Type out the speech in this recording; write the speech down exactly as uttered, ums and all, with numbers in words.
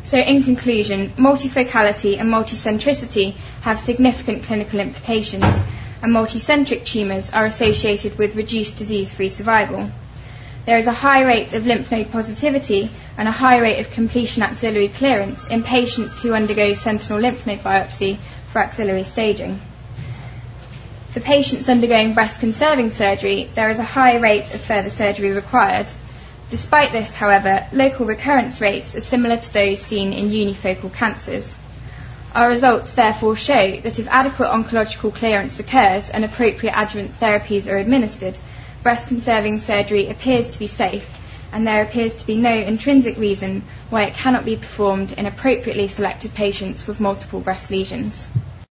So in conclusion, multifocality and multicentricity have significant clinical implications, and multicentric tumours are associated with reduced disease-free survival. There is a high rate of lymph node positivity and a high rate of completion axillary clearance in patients who undergo sentinel lymph node biopsy for axillary staging. For patients undergoing breast-conserving surgery, there is a high rate of further surgery required. Despite this, however, local recurrence rates are similar to those seen in unifocal cancers. Our results therefore show that if adequate oncological clearance occurs and appropriate adjuvant therapies are administered, breast-conserving surgery appears to be safe, and there appears to be no intrinsic reason why it cannot be performed in appropriately selected patients with multiple breast lesions.